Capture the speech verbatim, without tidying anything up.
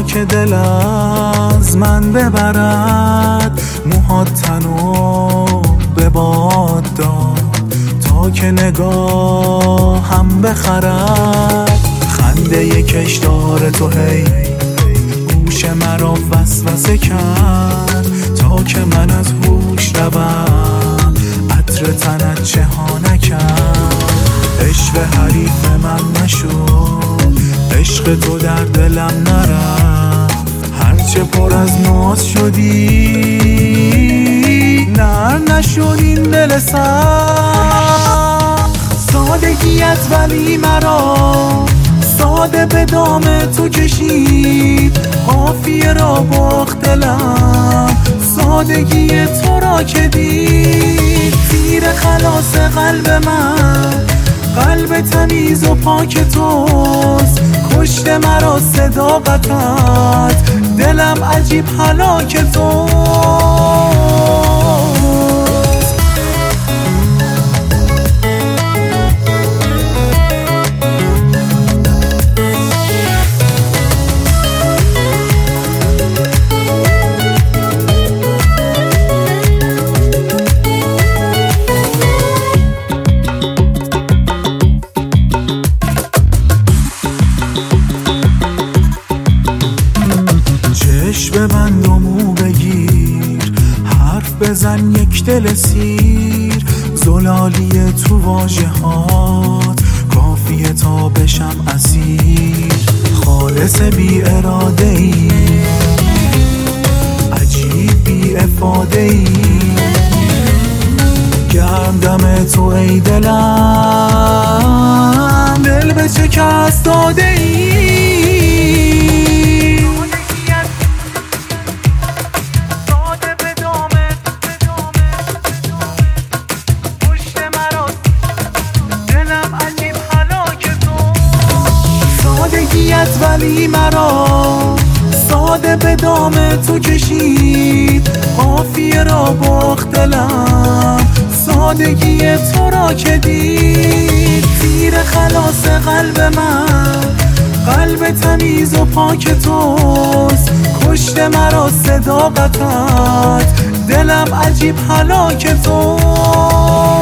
که دل از من ببرد، موهات تنو به باد داد تا که نگاهم بخرد. خنده ی کشدار تو هی گوش مرا وسوسه کرد تا که من از هوش روم، عطر تنت چه ها نکرد. عشق حریف من نشد، عشق تو در دلم نرفت. هرچه پر از ناز شدی نر نشد این دل سخت. سادگیت ولی مرا ساده به دام تو کشید، قافیه را باخت دلم سادگی تو را که دید. تیر خلاص قلب من قلب تمیز و پاک توست، کشت مرا صداقتت دلم عجیب هلاک توست. چشم ببند و مو بگیر، حرف بزن یک دل سیر. زلالی تو واژه هات کافیه تا بشم اسیر. خالص بی اراده ای عجیب بی افاده ای، گرم دم تو ای دلم دل به شکست داده ای. ولی مرا ساده به دام تو کشید، قافیه را باخت دلم سادگی تو را که دید. تیر خلاص قلب من قلب تمیز و پاک توست، کشت مرا صداقتت دلم عجیب هلاک توست.